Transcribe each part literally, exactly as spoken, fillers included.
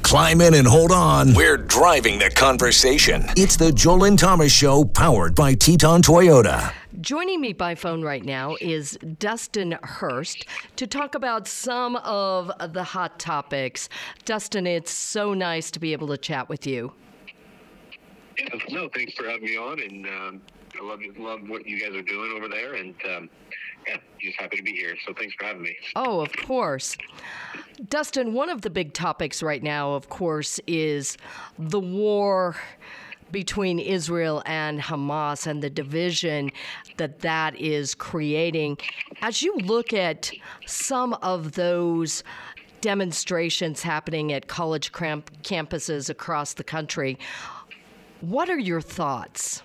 Climb in and hold on. We're driving the conversation. It's the Joel and Thomas Show, powered by Teton Toyota. Joining me by phone right now is Dustin Hurst to talk about some of the hot topics. Dustin, it's so nice to be able to chat with you. Yeah, no, thanks for having me on, and um, I love love what you guys are doing over there, and um, yeah, just happy to be here. So thanks for having me. Oh, of course. Dustin, one of the big topics right now, of course, is the war between Israel and Hamas and the division that that is creating. As you look at some of those demonstrations happening at college camp- campuses across the country, what are your thoughts?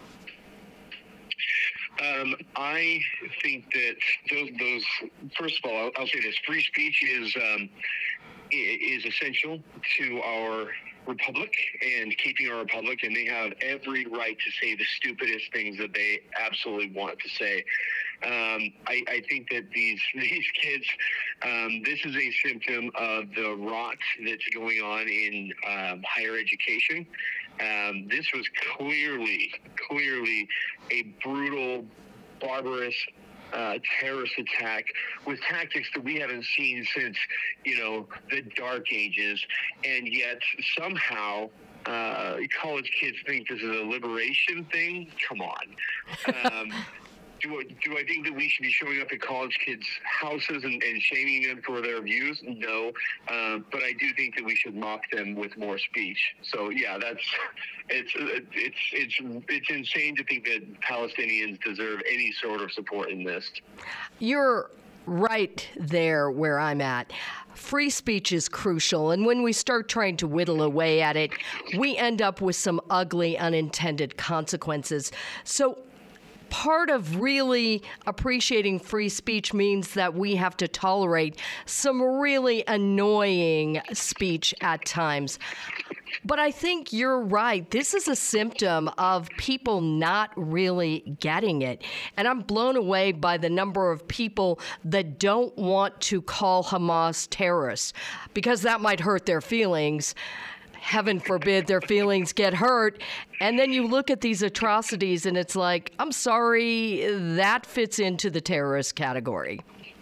Um, I think that those, those first of all, I'll, I'll say this: free speech is um, is essential to our republic and keeping our republic, and they have every right to say the stupidest things that they absolutely want to say. Um, I, I think that these these kids, um, this is a symptom of the rot that's going on in um, higher education. Um, this was clearly, clearly a brutal, barbarous uh, terrorist attack with tactics that we haven't seen since, you know, the Dark Ages. And yet somehow uh, college kids think this is a liberation thing. Come on. Um, Do I, do I think that we should be showing up at college kids' houses and, and shaming them for their views? No. Uh, but I do think that we should mock them with more speech. So, yeah, that's it's it's it's it's insane to think that Palestinians deserve any sort of support in this. You're right there where I'm at. Free speech is crucial, and when we start trying to whittle away at it, we end up with some ugly unintended consequences. So part of really appreciating free speech means that we have to tolerate some really annoying speech at times. But I think you're right. This is a symptom of people not really getting it. And I'm blown away by the number of people that don't want to call Hamas terrorists because that might hurt their feelings. Heaven forbid their feelings get hurt. And then you look at these atrocities and it's like, I'm sorry, that fits into the terrorist category.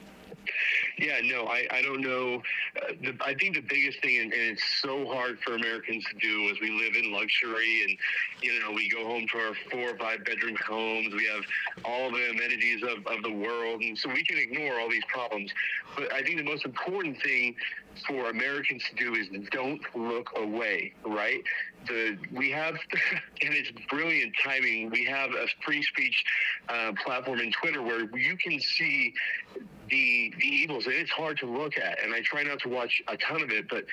Yeah, no, I, I don't know. Uh, the, I think the biggest thing, and, and it's so hard for Americans to do, is we live in luxury and, you know, we go home to our four or five bedroom homes. We have all the amenities of, of the world. And so we can ignore all these problems. But I think the most important thing for Americans to do is don't look away, right? The we have, and it's brilliant timing, we have a free speech uh, platform in Twitter where you can see the the evils, and it's hard to look at. And I try not to watch a ton of it, but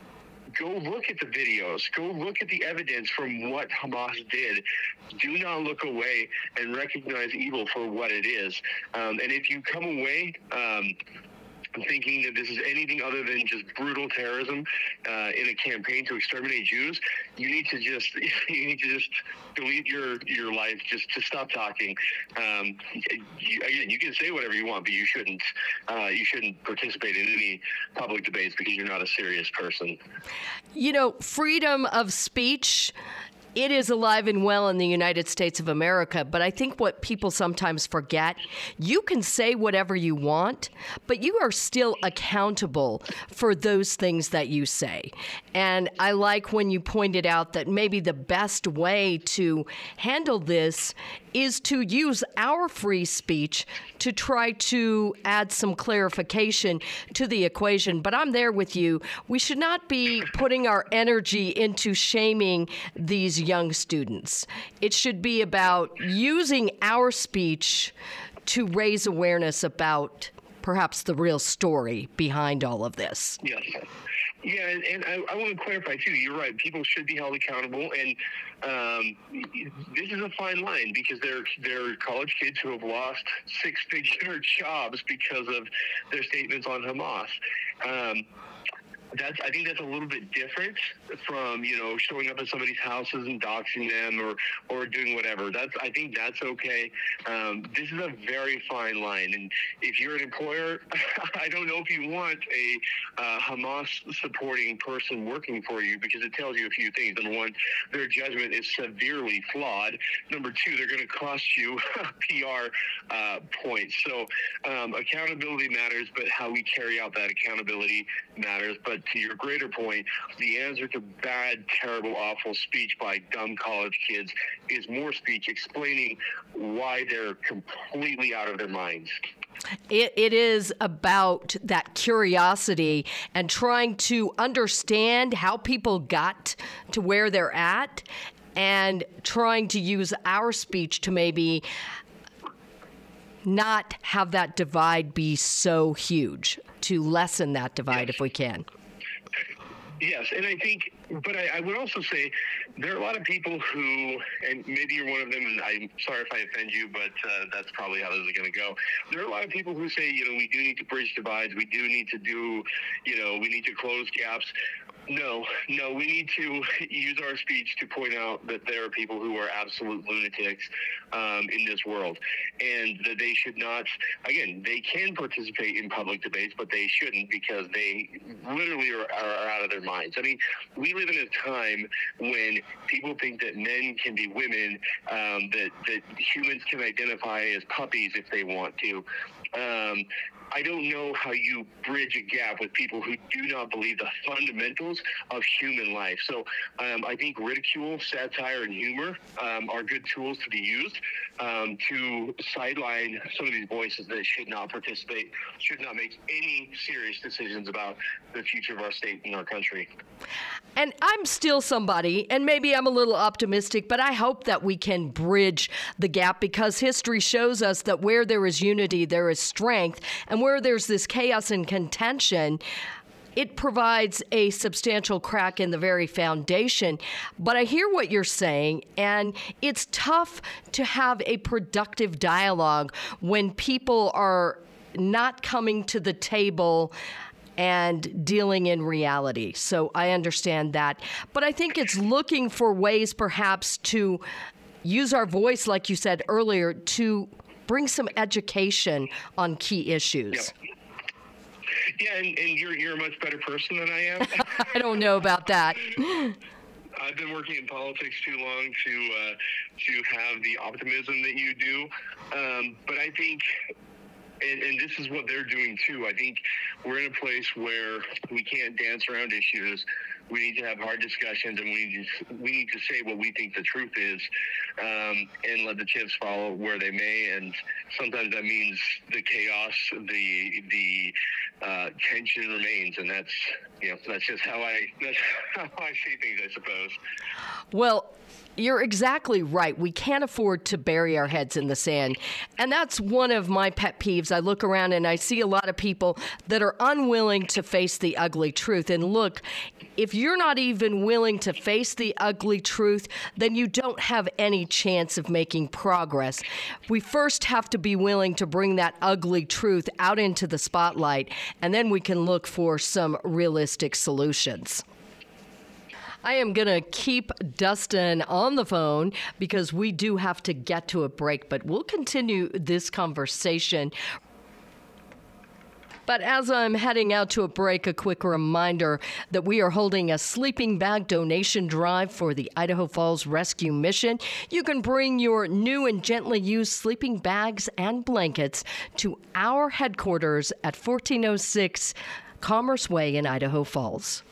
go look at the videos. Go look at the evidence from what Hamas did. Do not look away and recognize evil for what it is. Um, and if you come away um, thinking that this is anything other than just brutal terrorism uh, in a campaign to exterminate Jews, you need to just you need to just delete your your life. Just to stop talking. Um, you, again, you can say whatever you want, but you shouldn't. Uh, you shouldn't participate in any public debates because you're not a serious person. You know, freedom of speech, it is alive and well in the United States of America, but I think what people sometimes forget, you can say whatever you want, but you are still accountable for those things that you say. And I like when you pointed out that maybe the best way to handle this is to use our free speech to try to add some clarification to the equation. But I'm there with you. We should not be putting our energy into shaming these young students. It should be about using our speech to raise awareness about perhaps the real story behind all of this. Yes. Yeah, and, and I, I want to clarify, too. You're right. People should be held accountable. And um, this is a fine line because there, there are college kids who have lost six-figure jobs because of their statements on Hamas. Um, that's I think that's a little bit different from, you know, showing up at somebody's houses and doxing them or or doing whatever. That's I think that's okay. Um, this is a very fine line, and if you're an employer, I don't know if you want a uh, Hamas supporting person working for you, because it tells you a few things. Number one, their judgment is severely flawed. Number two, they're going to cost you P R uh, points. So um, accountability matters, but how we carry out that accountability matters. But to your greater point, the answer to bad, terrible, awful speech by dumb college kids is more speech explaining why they're completely out of their minds. It, it is about that curiosity and trying to understand how people got to where they're at, and trying to use our speech to maybe not have that divide be so huge, to lessen that divide yes. if we can. Yes, and I think, but I, I would also say there are a lot of people who, and maybe you're one of them, and I'm sorry if I offend you, but uh, that's probably how this is going to go. There are a lot of people who say, you know, we do need to bridge divides, we do need to do, you know, we need to close gaps. No, no, we need to use our speech to point out that there are people who are absolute lunatics um, in this world, and that they should not, again, they can participate in public debates, but they shouldn't, because they literally are, are out of their minds. I mean, we live in a time when people think that men can be women, um, that, that humans can identify as puppies if they want to. Um, I don't know how you bridge a gap with people who do not believe the fundamentals of human life. So um, I think ridicule, satire, and humor um, are good tools to be used um, to sideline some of these voices that should not participate, should not make any serious decisions about the future of our state and our country. And I'm still somebody, and maybe I'm a little optimistic, but I hope that we can bridge the gap, because history shows us that where there is unity, there is strength, and where there's this chaos and contention, it provides a substantial crack in the very foundation. But I hear what you're saying, and it's tough to have a productive dialogue when people are not coming to the table and dealing in reality. So I understand that. But I think it's looking for ways perhaps to use our voice, like you said earlier, to bring some education on key issues. Yep. Yeah, and, and you're, you're a much better person than I am. I don't know about that. I've been working in politics too long to uh, to have the optimism that you do. Um, but I think, and, and this is what they're doing too, I think we're in a place where we can't dance around issues. We need to have hard discussions, and we need to, we need to say what we think the truth is, um, and let the chips fall where they may. And sometimes that means the chaos, the the uh, tension remains, and that's you know that's just how I that's how I see things, I suppose. Well, you're exactly right. We can't afford to bury our heads in the sand. And that's one of my pet peeves. I look around and I see a lot of people that are unwilling to face the ugly truth. And look, if you're not even willing to face the ugly truth, then you don't have any chance of making progress. We first have to be willing to bring that ugly truth out into the spotlight, and then we can look for some realistic solutions. I am going to keep Dustin on the phone because we do have to get to a break, but we'll continue this conversation. But as I'm heading out to a break, a quick reminder that we are holding a sleeping bag donation drive for the Idaho Falls Rescue Mission. You can bring your new and gently used sleeping bags and blankets to our headquarters at fourteen oh six Commerce Way in Idaho Falls.